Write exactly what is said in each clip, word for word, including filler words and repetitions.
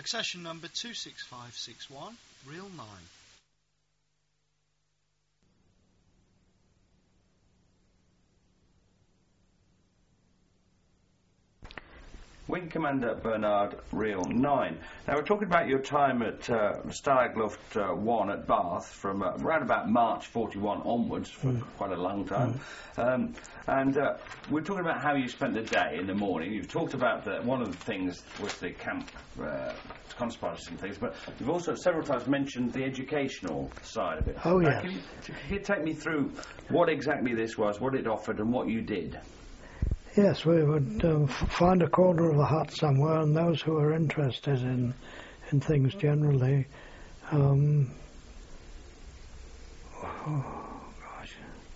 Accession number two six five six one, reel nine. Wing Commander Bernard, reel nine. Now we're talking about your time at uh, Steigerluft uh, one at Bath from uh, around about March forty-one onwards, for mm. quite a long time. Mm. Um, and uh, we're talking about how you spent the day in the morning. You've talked about that one of the things was the camp uh, correspondence and things, but you've also several times mentioned the educational side of it. Oh, yes. Uh, can, you, can you take me through what exactly this was, what it offered and what you did? Yes, we would um, f find a corner of a hut somewhere, and those who are interested in in things generally, um, oh gosh,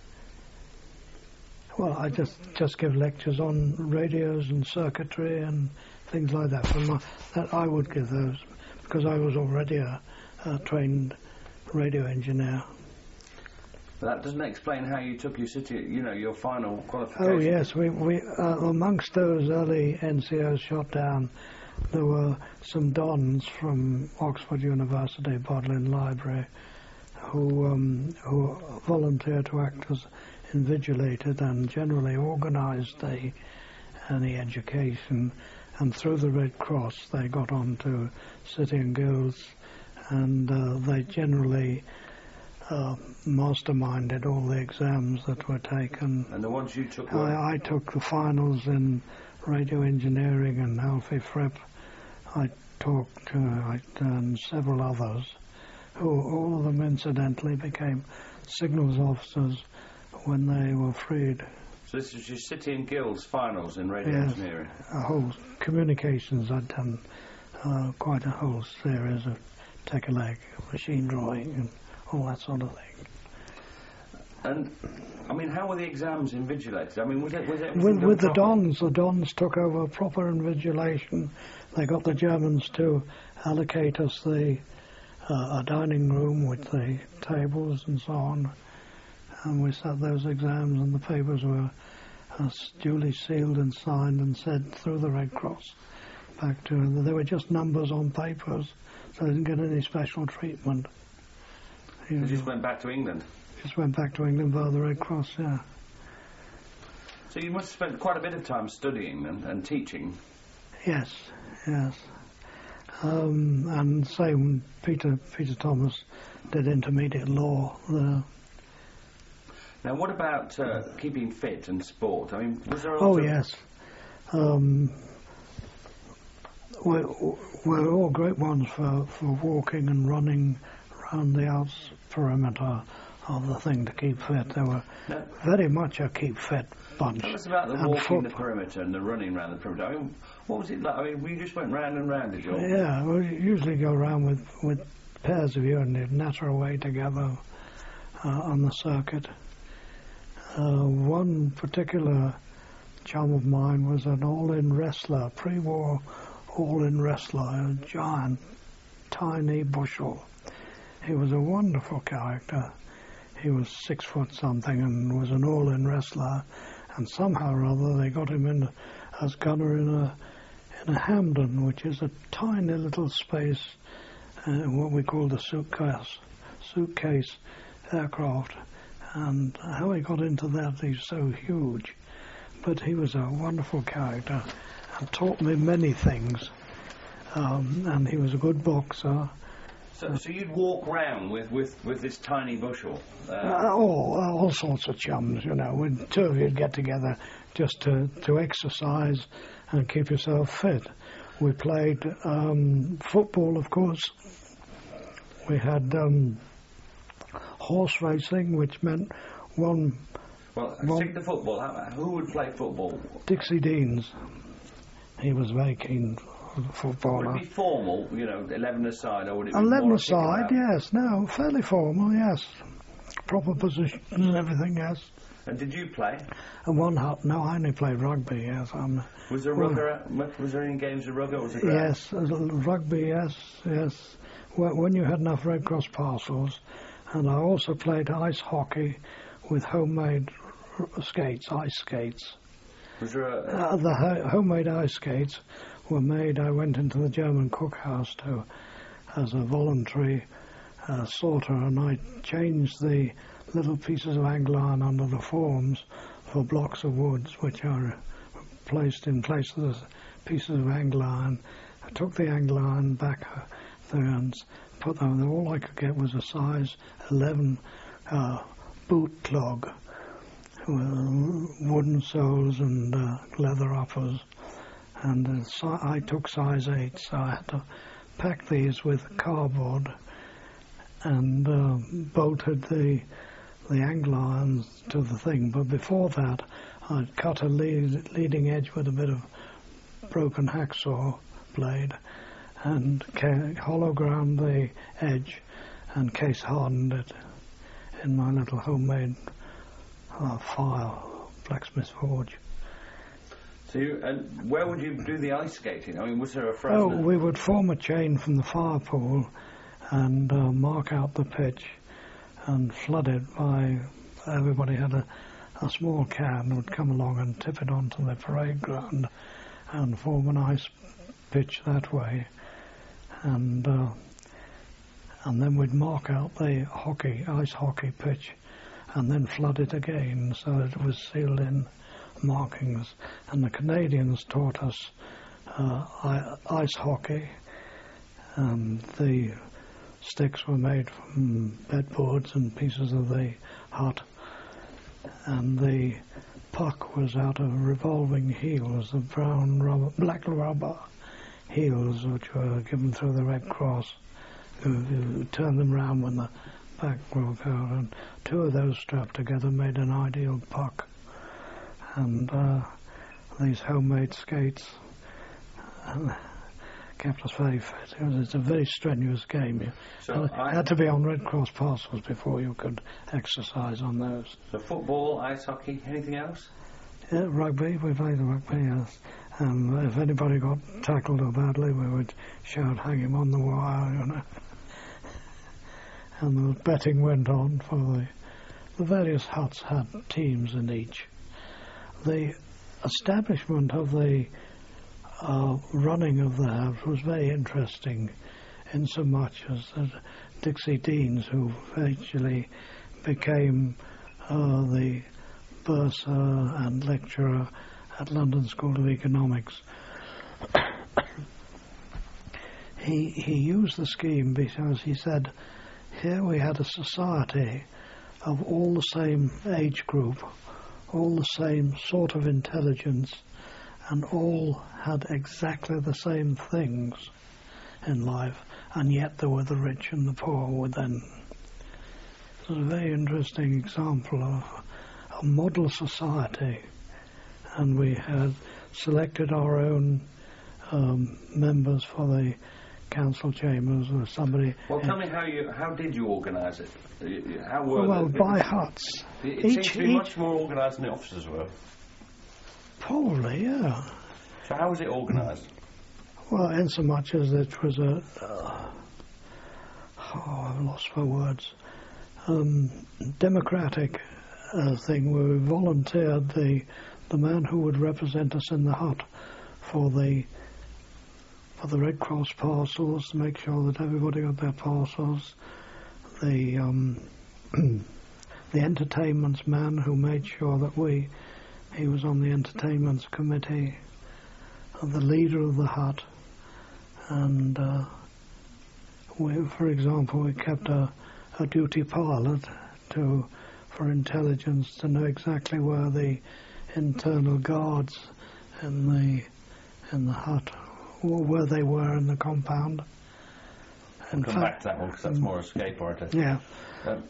well, I just just give lectures on radios and circuitry and things like that. From my, that I would give those because I was already a, a trained radio engineer. That doesn't explain how you took your city, you know, your final qualification. Oh yes, we we uh, amongst those early N C Os shot down, there were some dons from Oxford University Bodleian Library, who um, who volunteered to act as invigilated and generally organised the any education, and through the Red Cross they got on to City and Guilds, and uh, they generally. Uh, masterminded all the exams that were taken. And the ones you took were? I, I took the finals in radio engineering and Alfie Fripp. I talked, uh, I and several others, who all of them incidentally became signals officers when they were freed. So this is your City and Guilds finals in radio yes, engineering? A whole communications. I'd done uh, quite a whole series of Tech-a-Leg, machine drawing and all that sort of thing. And, I mean, how were the exams invigilated? I mean, was it... Was it with with the Dons, the Dons took over proper invigilation. They got the Germans to allocate us the uh, a dining room with the tables and so on. And we sat those exams, and the papers were uh, duly sealed and signed and sent through the Red Cross back to them. They were just numbers on papers, so they didn't get any special treatment. You just went back to England? Just went back to England via the Red Cross, yeah. So you must have spent quite a bit of time studying and, and teaching. Yes, yes. Um, and same, Peter Peter Thomas did intermediate law there. Now, what about uh, keeping fit and sport? I mean, was there a Oh, yes. Um, we're, we're all great ones for, for walking and running around the outs perimeter of the thing to keep fit. They were no. very much a keep fit bunch. Tell us about the and walking the perimeter and the running around the perimeter. I mean, what was it like? I mean, we just went round and round, did you? Yeah, we usually go around with, with pairs of you and they'd natter away together uh, on the circuit. Uh, one particular chum of mine was an all-in wrestler, pre-war all-in wrestler, a giant, tiny bushel. He was a wonderful character. He was six foot something and was an all-in wrestler, and somehow or other they got him in as gunner in a in a Hampden, which is a tiny little space, uh, what we call the suitcase suitcase aircraft. And how he got into that, he's so huge. But he was a wonderful character and taught me many things. Um, and he was a good boxer. So, so you'd walk round with, with, with this tiny bushel? Uh, uh, all, all sorts of chums, you know. When two of you'd get together just to, to exercise and keep yourself fit. We played um, football, of course. We had um, horse racing, which meant one... Well, stick to football. How, who would play football? Dixie Deans. He was very keen footballer. Would it be formal, you know, eleven-a-side, or would it be eleven-a-side, yes. No, fairly formal, yes. Proper positions and everything, yes. And did you play? And one hut. No, I only played rugby, yes. I'm, was there rugger? Well, was there any games of rugby, or was it ground? Yes, rugby, yes, yes. When you had enough Red Cross parcels. And I also played ice hockey with homemade skates, ice skates. Was there a... Uh, the ho homemade ice skates were made, I went into the German cookhouse to, as a voluntary uh, sorter, and I changed the little pieces of angle iron under the forms for blocks of wood, which are placed in place of the pieces of angle iron. I took the angle iron back there and put them. All I could get was a size eleven uh, boot clog, wooden soles and uh, leather uppers, and uh, si I took size eight, so I had to pack these with cardboard and uh, bolted the the angle irons to the thing. But before that, I'd cut a lead, leading edge with a bit of broken hacksaw blade and hollow ground the edge and case hardened it in my little homemade uh, file, blacksmith forge. So, you, and where would you do the ice skating? I mean, was there a frozen? Oh, we would form a chain from the fire pool and uh, mark out the pitch and flood it by, everybody had a, a small can, would come along and tip it onto the parade ground and form an ice pitch that way. And uh, and then we'd mark out the hockey, ice hockey pitch, and then flood it again so that it was sealed in markings. And the Canadians taught us uh, ice hockey, and the sticks were made from bedboards and pieces of the hut, and the puck was out of revolving heels, of brown rubber, black rubber heels, which were given through the Red Cross, who, who turned them round when the back broke out, and two of those strapped together made an ideal puck. And uh, these homemade skates uh, kept us very fit. It was, it's a very strenuous game. You So had, I- had to be on Red Cross parcels before you could exercise on those. So football, ice hockey, anything else? Yeah, rugby, we played the rugby, yes. And if anybody got tackled or badly, we would shout, hang him on the wire, you know. And the betting went on for the... The various huts had teams in each. The establishment of the uh, running of the house was very interesting, in so much as that Dixie Deans, who eventually became uh, the bursar and lecturer at London School of Economics, he he used the scheme because he said, here we had a society of all the same age group, all the same sort of intelligence, and all had exactly the same things in life, and yet there were the rich and the poor within. It was a very interesting example of a model society, and we had selected our own um, members for the council chambers, or somebody... Well, tell me how you how did you organise it? You- you- How were Well, the, by huts. It, it Each- seems to be each- much more organised than the officers were. Probably, yeah. So how was it organised? Well, in so much as it was a... Uh, oh, I've lost my words. Um, democratic uh, thing where we volunteered the, the man who would represent us in the hut for the for the Red Cross parcels, to make sure that everybody got their parcels. The um, the entertainments man who made sure that we, he was on the entertainments committee, and the leader of the hut, and uh, we, for example, we kept a, a duty pilot to for intelligence to know exactly where the internal guards in the in the hut, where they were in the compound. We'll come back to that one because that's more escape oriented. Yeah. Um,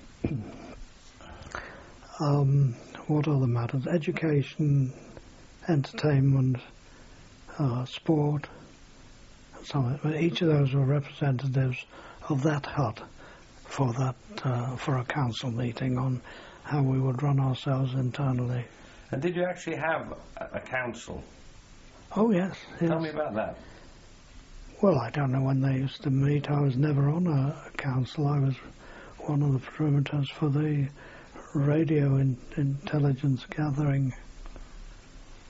Um, what other matters? Education, entertainment, uh, sport. Some, each of those were representatives of that hut for that uh, for a council meeting on how we would run ourselves internally. and did you actually have a, a council? Oh yes, yes. Tell me about that. Well, I don't know when they used to meet. I was never on a, a council. I was one of the perimeters for the radio in, intelligence gathering.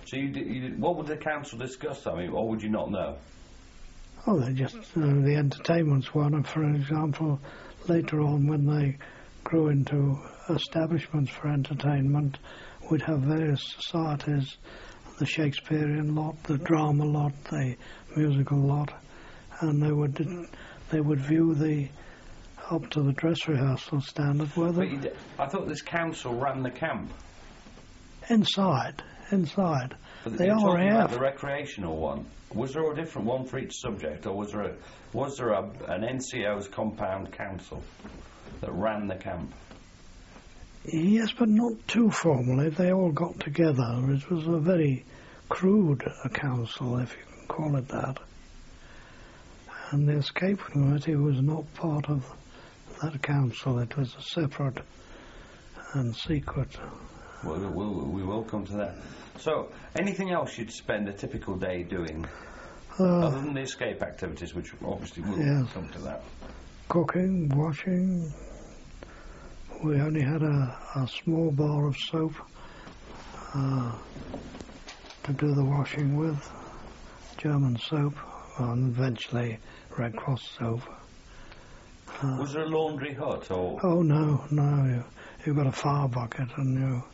So you did, you did, what would the council discuss, I mean, or would you not know? Oh, they just, uh, the entertainment's one. And for example, later on when they grew into establishments for entertainment, we'd have various societies, the Shakespearean lot, the drama lot, the musical lot, and they would they would view the up to the dress rehearsal standard. Whether But you did, I thought this council ran the camp. inside, inside, But the you're talking about R A F. the recreational one. Was there a different one for each subject, or was there a, was there a, an N C O's compound council that ran the camp? Yes, but not too formally. They all got together. It was a very crude uh, council, if you can call it that. And the escape committee was not part of that council. It was a separate and secret. Well, we will, we will come to that. So, anything else you'd spend a typical day doing, Uh, other than the escape activities, which obviously will Yes. come to that? Cooking, washing. We only had a, a small bar of soap uh, to do the washing with, German soap, and eventually Red Cross soap. Uh, Was there a laundry hut, or oh no, no, you, you've got a fire bucket and you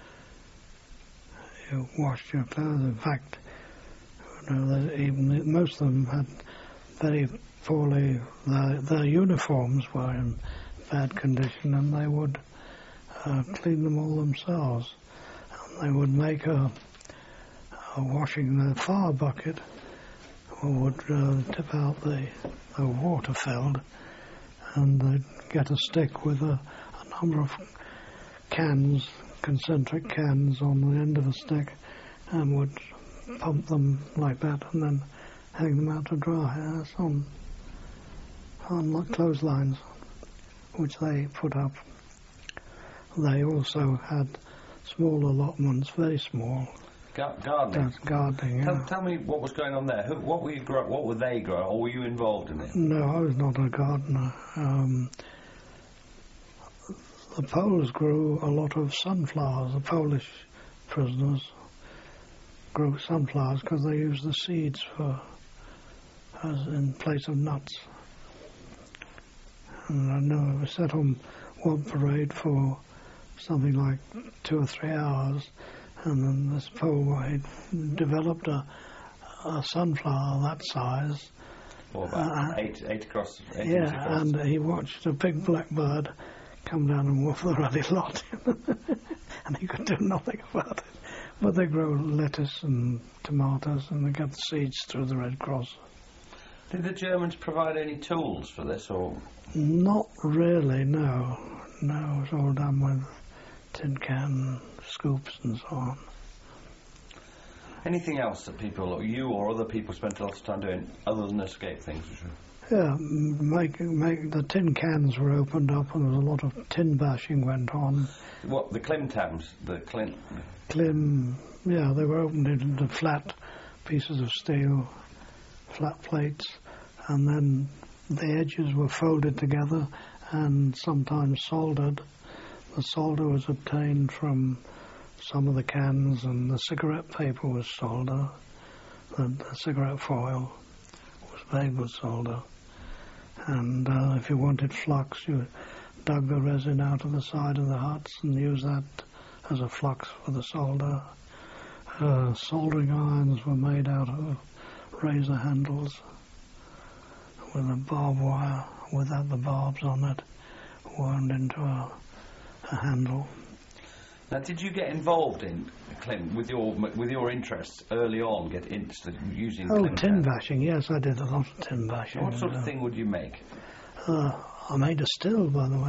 you washed your clothes. In fact, you know, there's even most of them had very poorly, their, their uniforms were in bad condition, and they would uh, clean them all themselves. And they would make a, a washing the fire bucket, or would uh, tip out the, the water filled, and they'd get a stick with a, a number of cans, concentric cans on the end of a stick, and would pump them like that, and then hang them out to dry. That's on on like clotheslines, which they put up. They also had small allotments, very small. Gar- gardening? That's gardening. Tell, Yeah. tell me what was going on there. Who, what were you grow, What were they growing, or were you involved in it? No, I was not a gardener. Um, the Poles grew a lot of sunflowers. The Polish prisoners grew sunflowers because they used the seeds for as in place of nuts. And I know we sat on one parade for something like two or three hours, and then this Pole had developed a, a sunflower that size. Or about Uh, eight, eight across, eight inches Yeah, across. and he watched a big blackbird come down and wolf the ruddy lot, and he could do nothing about it. But they grow lettuce and tomatoes, and they get the seeds through the Red Cross. Did the Germans provide any tools for this, or Not really, no. No, it was all done with tin can scoops and so on. anything else that people, or you or other people, spent a lot of time doing other than escape things? Yeah, m- make, make the tin cans were opened up, and there was a lot of tin bashing went on. What, the Klimtams? The Clint? Clim, yeah, they were opened into flat pieces of steel, flat plates, and then the edges were folded together and sometimes soldered. The solder was obtained from some of the cans, and the cigarette paper was solder. The, the cigarette foil was made with solder. And uh, if you wanted flux, you dug the resin out of the side of the huts and used that as a flux for the solder. Uh, soldering irons were made out of razor handles with a barbed wire without the barbs on it, wound into a, a handle. Now, did you get involved in Klimt with your with your interests early on? Get interested in using Oh, Klimt tin cans? bashing, yes, I did a lot of tin bashing. What sort of Uh, thing would you make? Uh, I made a still, by the way.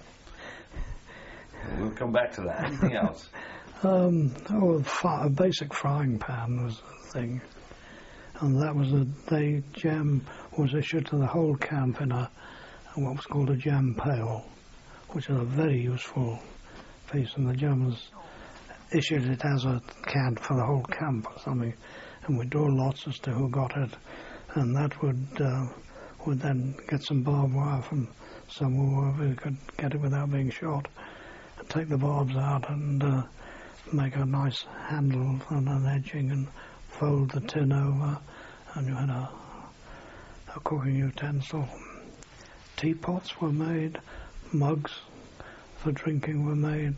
We'll come back to that. Anything else? Um, oh, a, fi- a basic frying pan was the thing, and that was a day jam was issued to the whole camp in a what was called a jam pail, which is a very useful piece, and the Germans issued it as a can for the whole camp or something, and we'd draw lots as to who got it, and that would uh, would then get some barbed wire from somewhere where we could get it without being shot, and take the barbs out and uh, make a nice handle and an edging and fold the tin over, and you had a, a cooking utensil. Teapots were made, mugs for drinking were made,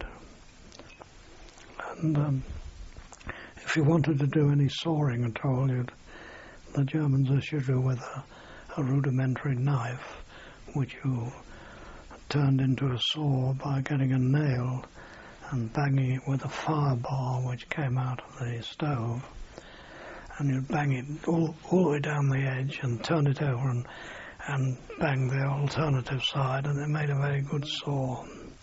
and um, if you wanted to do any sawing at all, you'd, the Germans issued you with a, a rudimentary knife, which you turned into a saw by getting a nail and banging it with a fire bar which came out of the stove, and you'd bang it all, all the way down the edge and turn it over and, and bang the alternative side, and it made a very good saw.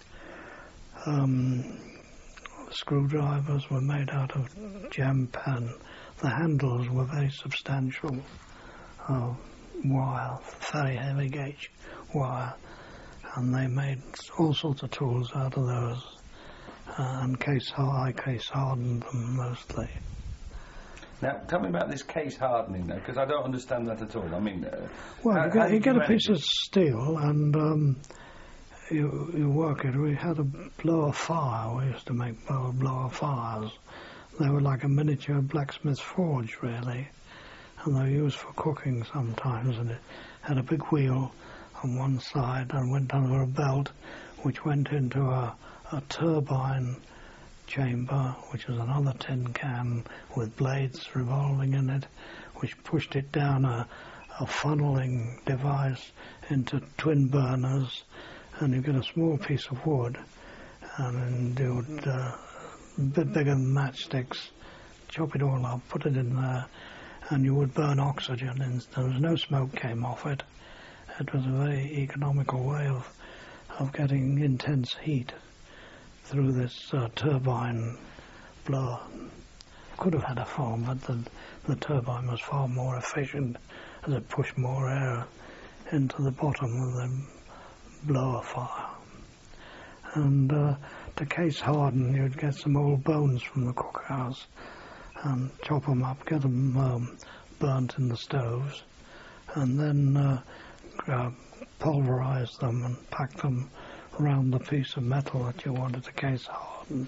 Um, screwdrivers were made out of jam pan. The handles were very substantial uh, wire, very heavy gauge wire, and they made all sorts of tools out of those. Uh, and case I case hardened them mostly. Now, tell me about this case hardening, though, because I don't understand that at all. I mean, uh, well, how, you get, you get you a piece it? of steel and um, you you work it. We had a blower fire. We used to make blower, blower fires. They were like a miniature blacksmith's forge, really, and they were used for cooking sometimes. And it had a big wheel on one side and went under a belt, which went into a a turbine chamber, which was another tin can with blades revolving in it, which pushed it down a, a funneling device into twin burners, and you get a small piece of wood, and you would, uh, a bit bigger than matchsticks, chop it all up, put it in there, and you would burn oxygen, and there was no smoke came off it. It was a very economical way of, of getting intense heat through this uh, turbine blower. Could have had a foam, but the, the turbine was far more efficient as it pushed more air into the bottom of the blower fire. And uh, to case harden, you'd get some old bones from the cookhouse and chop them up, get them um, burnt in the stoves, and then uh, uh, pulverize them and pack them around the piece of metal that you wanted to case harden.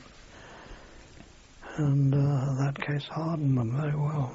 And uh, that case hardened them very well.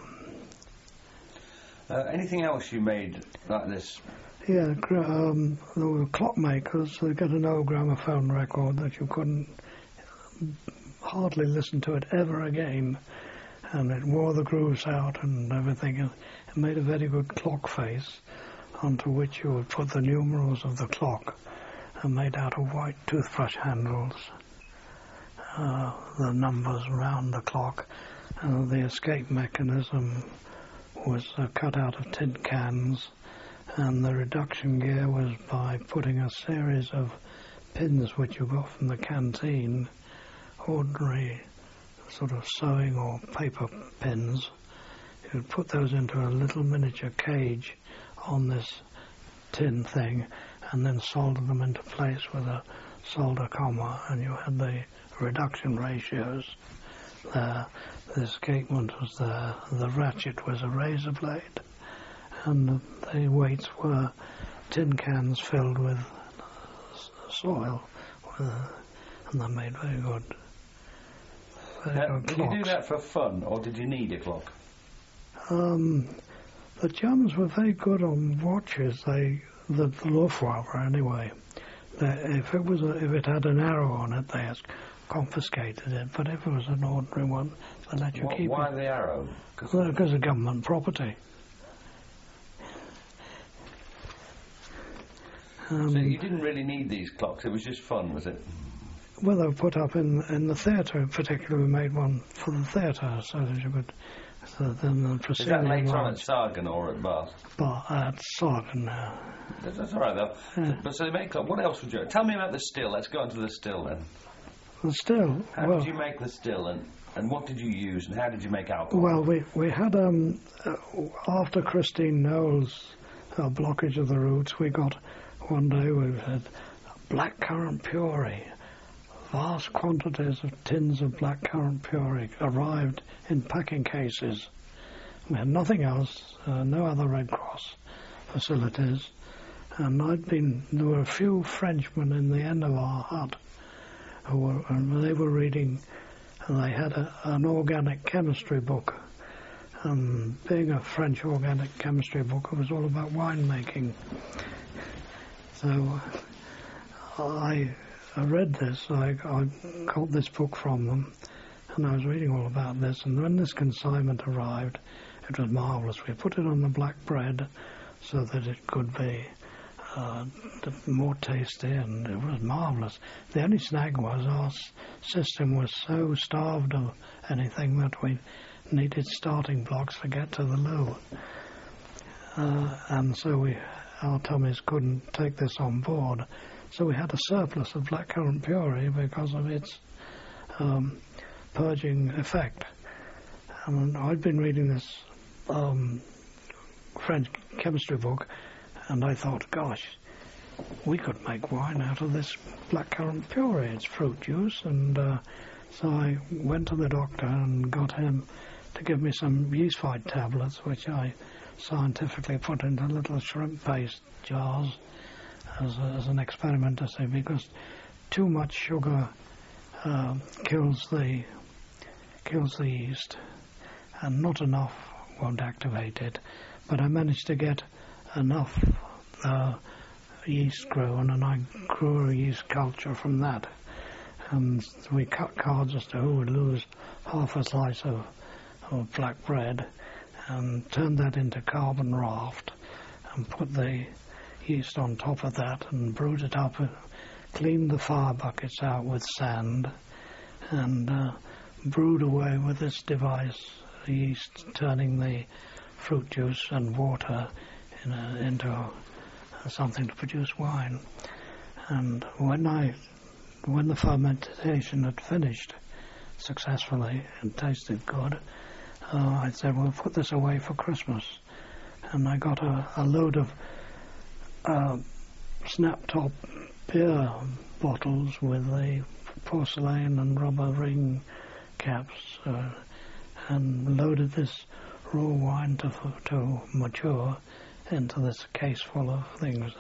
Uh, anything else you made like this? Yeah, gra- um, there were clockmakers. They got an old gramophone record that you couldn't hardly listen to it ever again, and it wore the grooves out and everything. It made a very good clock face onto which you would put the numerals of the clock, and made out of white toothbrush handles, uh, the numbers around the clock, and the escape mechanism was uh, cut out of tin cans, and the reduction gear was by putting a series of pins which you got from the canteen, ordinary sort of sewing or paper pins. You'd put those into a little miniature cage on this tin thing, and then solder them into place with a solder comma, and you had the reduction ratios there. The escapement was there. The ratchet was a razor blade, and the weights were tin cans filled with soil, uh, and they made very good, very Now, good did clocks. you do that for fun, or did you need a clock? Um, the Germans were very good on watches. They The, the Luftwaffe, anyway. The, if it was a, if it had an arrow on it, they confiscated it. But if it was an ordinary one, they let you What, keep why it. the arrow? Because of government property. Um, So you didn't really need these clocks. It was just fun, was it? well, they were put up in in the theatre. Particularly, we made one for the theatre, so that you could. So then the Is Brazilian that later on at lines, Sargon or at Bath? but at Sargon now. That's, that's all right, though. Yeah. But so they make clock. What else would you... Tell me about the still. Let's go on to the still, then. Well, still, How well, did you make the still, and, and what did you use, and how did you make alcohol? well, we we had um uh, after Christine Knowles' uh, blockage of the roots, we got one day we had blackcurrant puree. Vast quantities of tins of blackcurrant puree arrived in packing cases. We had nothing else, uh, no other Red Cross facilities, and I'd been. There were a few Frenchmen in the end of our hut who were, and they were reading and they had a, an organic chemistry book. And being a French organic chemistry book, it was all about winemaking. So I, I read this, I, I got this book from them, and I was reading all about this, and when this consignment arrived, it was marvellous. We put it on the black bread so that it could be uh, more tasty, and it was marvellous. The only snag was our s- system was so starved of anything that we needed starting blocks to get to the loo. Uh, and so we, our tummies couldn't take this on board. So we had a surplus of blackcurrant puree because of its um, purging effect. And I'd been reading this um, French chemistry book, and I thought, gosh, we could make wine out of this blackcurrant puree. It's fruit juice. And uh, so I went to the doctor and got him to give me some yeast fight tablets, which I scientifically put into little shrimp paste jars as, a, as an experiment to see, because too much sugar uh, kills the kills the yeast, and not enough won't activate it. But I managed to get enough uh, yeast grown, and I grew a yeast culture from that. And we cut cards as to who would lose half a slice of, of black bread, and turned that into carbon raft, and put the yeast on top of that, and brewed it up, cleaned the fire buckets out with sand, and uh, brewed away with this device, the yeast turning the fruit juice and water in a, into a, something to produce wine. And when I, when the fermentation had finished successfully and tasted good, uh, I said, we'll put this away for Christmas. And I got a, a load of uh, snap-top beer bottles with the porcelain and rubber ring caps, uh, and loaded this raw wine to to mature into this case full of things.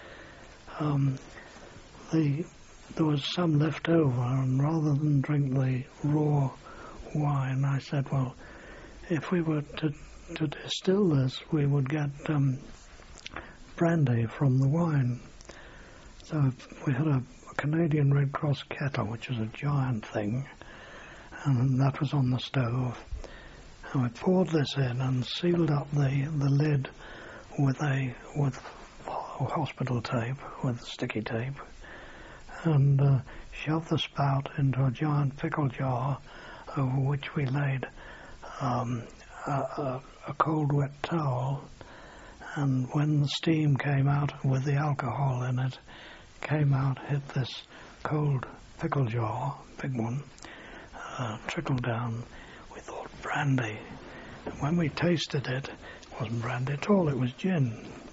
Um, the there was some left over, and rather than drink the raw wine, I said, well, if we were to to distill this, we would get um, brandy from the wine. So we had a, a Canadian Red Cross kettle, which was a giant thing, and that was on the stove. And I poured this in and sealed up the, the lid with a with hospital tape, with sticky tape, and uh, shoved the spout into a giant pickle jar, over which we laid um, a, a, a cold wet towel. And when the steam came out with the alcohol in it, came out, hit this cold pickle jar, big one, uh, trickled down. We thought brandy. And when we tasted it, it wasn't brandy at all, it was gin.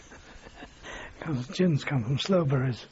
Because gins come from sloe berries.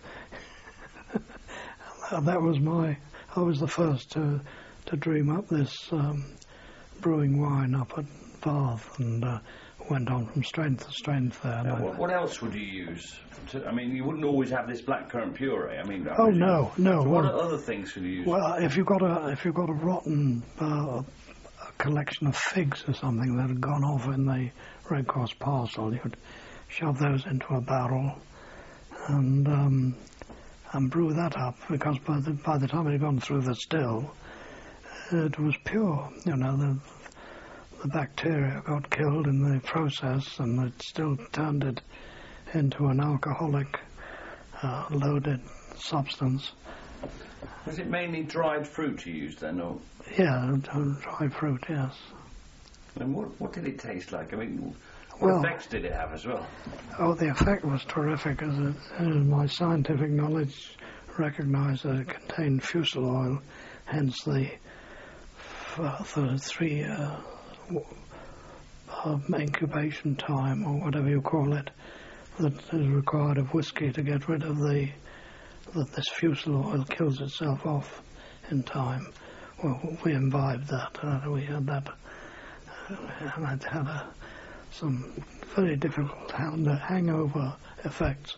And that was my, I was the first to, to dream up this um, brewing wine up at Bath, and uh, went on from strength to strength there. Now, what, what else would you use? To, I mean, you wouldn't always have this blackcurrant puree. I mean, oh no, no. So what well, other things could you use? Well, if you've got a if you've got a rotten uh, a collection of figs or something that had gone off in the Red Cross parcel, you'd shove those into a barrel and um, and brew that up, because by the by the time it had gone through the still, it was pure. You know, the the bacteria got killed in the process, and it still turned it into an alcoholic uh, loaded substance. Was it mainly dried fruit you used then, or? Yeah, dry fruit, yes. And what what did it taste like? I mean, what well, effects did it have as well? Oh, the effect was terrific, as, it, as my scientific knowledge recognised that it contained fusel oil, hence the, f- the three uh, uh, incubation time, or whatever you call it, that is required of whiskey to get rid of the, that this fusel oil kills itself off in time. Well, we imbibed that, uh, we had that, uh, and I'd had a, some very difficult hang- hangover effects.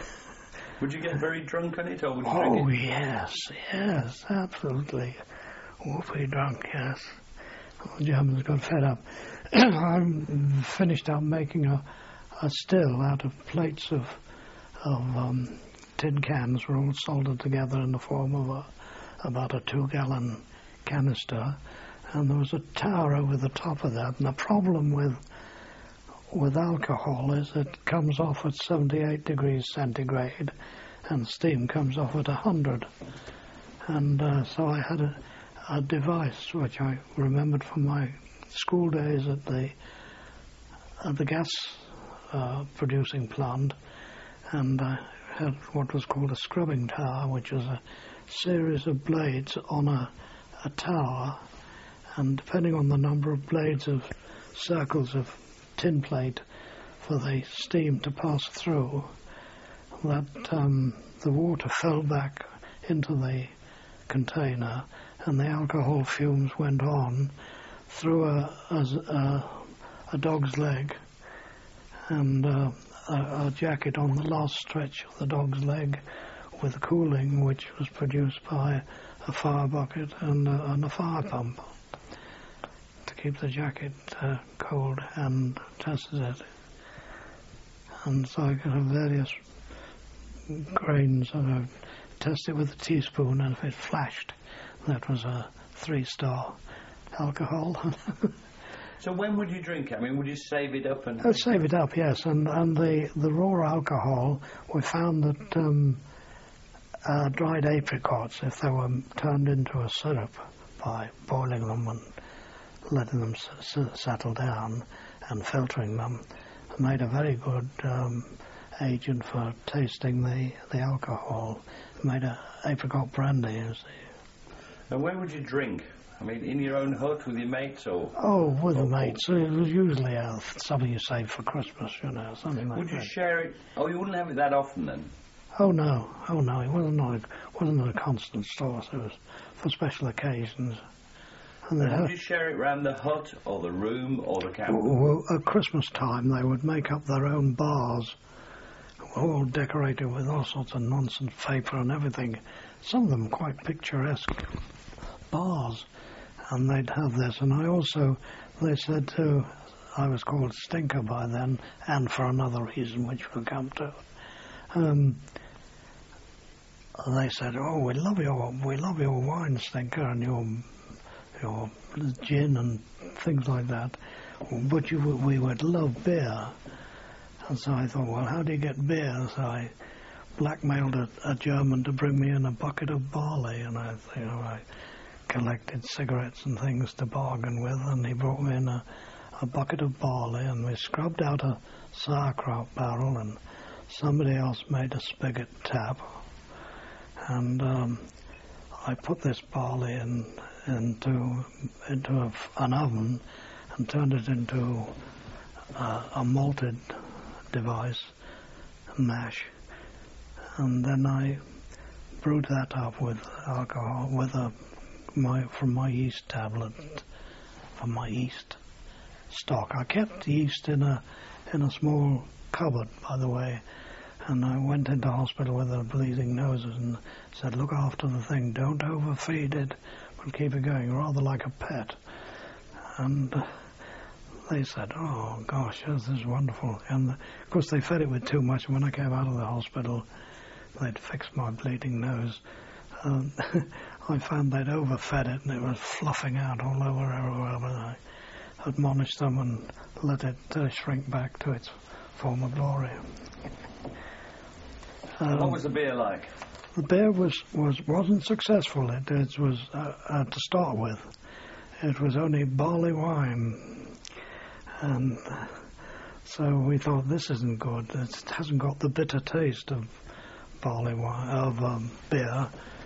Would you get very drunk on it, or would you Oh, drink it? yes, yes, absolutely. Awfully drunk, yes. The Germans got fed up. I finished up making a, a still out of plates of of um, tin cans were all soldered together in the form of a, about a two-gallon canister, and there was a tower over the top of that. And the problem with with alcohol is it comes off at seventy-eight degrees centigrade, and steam comes off at one hundred. And uh, so I had a, a device which I remembered from my school days at the at the gas uh, producing plant, and I had what was called a scrubbing tower, which was a series of blades on a, a tower, and depending on the number of blades of circles of tin plate for the steam to pass through, that um, the water fell back into the container and the alcohol fumes went on through a, a, a dog's leg and uh, a, a jacket on the last stretch of the dog's leg with cooling, which was produced by a fire bucket and a, and a fire pump to keep the jacket uh, cold and tested it. And so I could have various grains and I tested it with a teaspoon, and if it flashed, that was a three-star alcohol. So when would you drink it? I mean, would you save it up and... I'd save it up, yes. And and the, the raw alcohol, we found that um, uh, dried apricots, if they were turned into a syrup by boiling them and letting them s- s- settle down and filtering them, made a very good um, agent for tasting the, the alcohol. Made a apricot brandy, you see. And where would you drink? I mean, in your own hut with your mates, or...? Oh, with or, the mates. It was usually uh, something you save for Christmas, you know, something like would that. you share it? Oh, you wouldn't have it that often, then? Oh, no. Oh, no. It wasn't a, wasn't a constant source. It was for special occasions. And And they would you share it round the hut, or the room, or the camp? Well, at Christmas time, they would make up their own bars, all decorated with all sorts of nonsense paper and everything. Some of them quite picturesque bars, and they'd have this. And I also, they said too, I was called Stinker by then, and for another reason which we'll come to. Um, they said, "Oh, we love your, we love your wine, Stinker, and your, your gin and things like that. But you, we would love beer." And so I thought, well, how do you get beer? So I blackmailed a, a German to bring me in a bucket of barley, and I, you know, I collected cigarettes and things to bargain with, and he brought me in a, a bucket of barley, and we scrubbed out a sauerkraut barrel, and somebody else made a spigot tap, and um, I put this barley in into into a, an oven and turned it into a, a malted device, mash, and then I brewed that up with alcohol, with a my from my yeast tablet, from my yeast stock. I kept the yeast in a in a small cupboard, by the way, and I went into hospital with a bleeding nose and said, "Look after the thing, don't overfeed it, but keep it going, rather like a pet." And uh, they said, "Oh gosh, this is wonderful." And of course they fed it with too much, and when I came out of the hospital, they'd fixed my bleeding nose. Um, I found they'd overfed it, and it was fluffing out all over everywhere, but I admonished them and let it uh, shrink back to its former glory. Um, what was the beer like? The beer was, was, wasn't successful. It, it was, uh, uh, to start with, it was only barley wine. And so we thought, this isn't good. It hasn't got the bitter taste of barley wine, of um, beer.